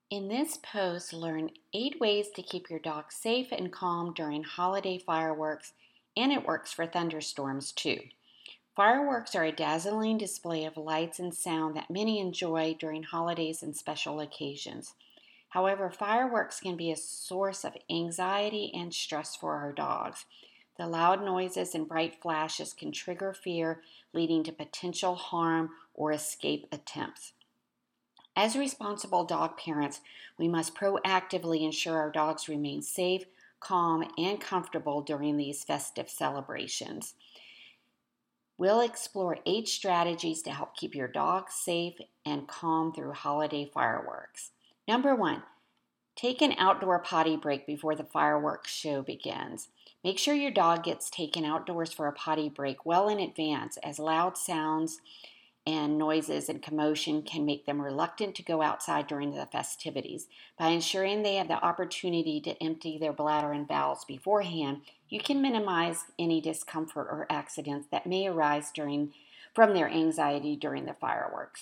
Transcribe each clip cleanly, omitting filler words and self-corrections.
In this post, learn 8 ways to keep your dog safe and calm during holiday fireworks, and it works for thunderstorms too. Fireworks are a dazzling display of lights and sound that many enjoy during holidays and special occasions. However, fireworks can be a source of anxiety and stress for our dogs. The loud noises and bright flashes can trigger fear, leading to potential harm or escape attempts. As responsible dog parents, we must proactively ensure our dogs remain safe, calm, and comfortable during these festive celebrations. We'll explore 8 strategies to help keep your dog safe and calm through holiday fireworks. Number 1, take an outdoor potty break before the fireworks show begins. Make sure your dog gets taken outdoors for a potty break well in advance, as loud sounds and noises and commotion can make them reluctant to go outside during the festivities. By ensuring they have the opportunity to empty their bladder and bowels beforehand, you can minimize any discomfort or accidents that may arise from their anxiety during the fireworks.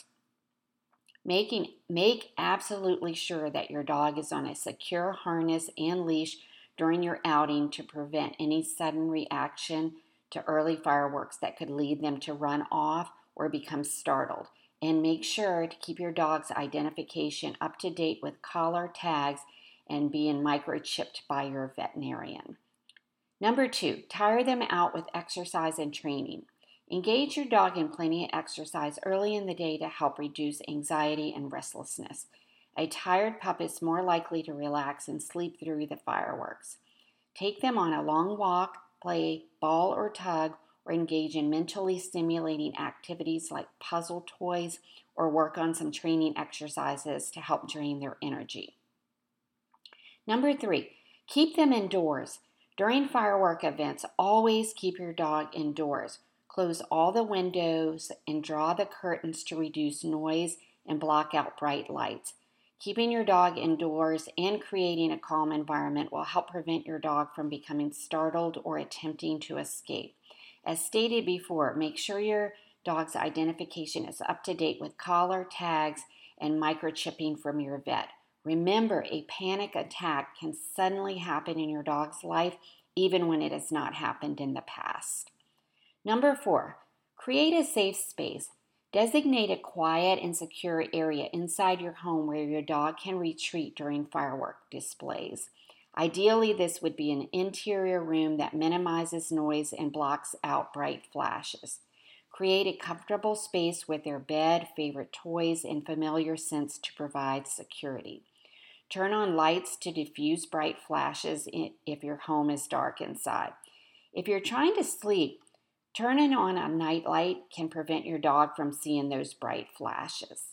Make absolutely sure that your dog is on a secure harness and leash during your outing to prevent any sudden reaction to early fireworks that could lead them to run off or become startled. And make sure to keep your dog's identification up to date with collar, tags, and being microchipped by your veterinarian. Number 2, tire them out with exercise and training. Engage your dog in plenty of exercise early in the day to help reduce anxiety and restlessness. A tired pup is more likely to relax and sleep through the fireworks. Take them on a long walk, play ball or tug, or engage in mentally stimulating activities like puzzle toys or work on some training exercises to help drain their energy. Number 3, keep them indoors. During firework events, always keep your dog indoors. Close all the windows and draw the curtains to reduce noise and block out bright lights. Keeping your dog indoors and creating a calm environment will help prevent your dog from becoming startled or attempting to escape. As stated before, make sure your dog's identification is up to date with collar, tags, and microchipping from your vet. Remember, a panic attack can suddenly happen in your dog's life, even when it has not happened in the past. Number 4, create a safe space. Designate a quiet and secure area inside your home where your dog can retreat during firework displays. Ideally, this would be an interior room that minimizes noise and blocks out bright flashes. Create a comfortable space with their bed, favorite toys, and familiar scents to provide security. Turn on lights to diffuse bright flashes if your home is dark inside. If you're trying to sleep, turning on a nightlight can prevent your dog from seeing those bright flashes.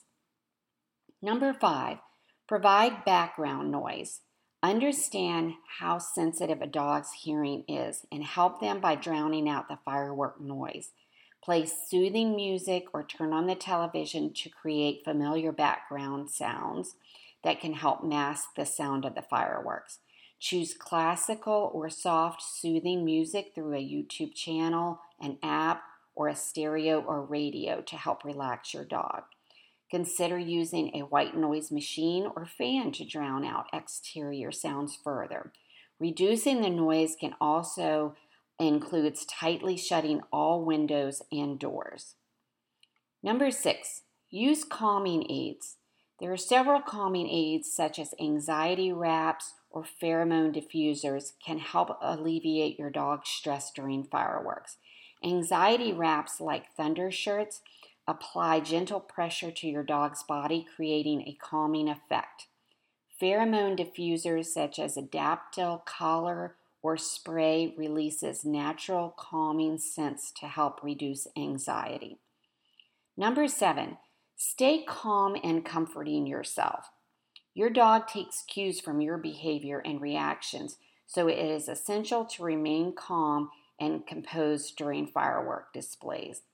Number 5, provide background noise. Understand how sensitive a dog's hearing is and help them by drowning out the firework noise. Play soothing music or turn on the television to create familiar background sounds that can help mask the sound of the fireworks. Choose classical or soft, soothing music through a YouTube channel, an app, or a stereo or radio to help relax your dog. Consider using a white noise machine or fan to drown out exterior sounds further. Reducing the noise can also include tightly shutting all windows and doors. Number 6, use calming aids. There are several calming aids such as anxiety wraps or pheromone diffusers can help alleviate your dog's stress during fireworks. Anxiety wraps like thunder shirts apply gentle pressure to your dog's body, creating a calming effect. Pheromone diffusers such as a dactyl collar or spray releases natural calming scents to help reduce anxiety. Number 7, stay calm and comforting yourself. Your dog takes cues from your behavior and reactions, so it is essential to remain calm and composed during firework displays.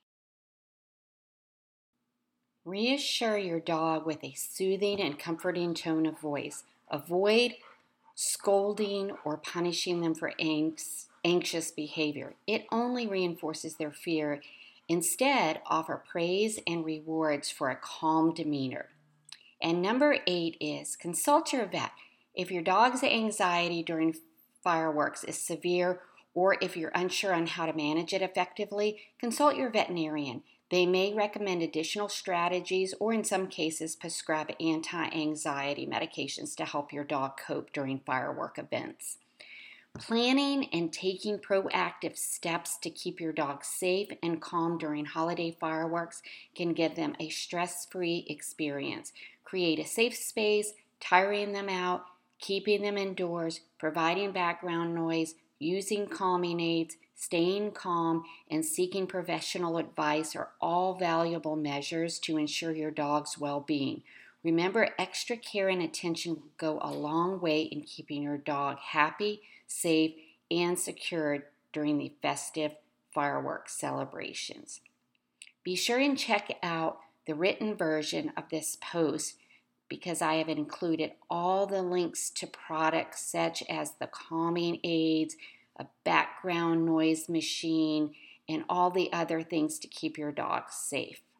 Reassure your dog with a soothing and comforting tone of voice. Avoid scolding or punishing them for anxious behavior. It only reinforces their fear. Instead, offer praise and rewards for a calm demeanor. And number 8 is consult your vet. If your dog's anxiety during fireworks is severe, or if you're unsure on how to manage it effectively, consult your veterinarian. They may recommend additional strategies or, in some cases, prescribe anti-anxiety medications to help your dog cope during firework events. Planning and taking proactive steps to keep your dog safe and calm during holiday fireworks can give them a stress-free experience. Create a safe space, tiring them out, keeping them indoors, providing background noise, using calming aids, staying calm, and seeking professional advice are all valuable measures to ensure your dog's well-being. Remember, extra care and attention will go a long way in keeping your dog happy, safe, and secure during the festive fireworks celebrations. Be sure and check out the written version of this post because I have included all the links to products such as the calming aids, a background noise machine, and all the other things to keep your dog safe.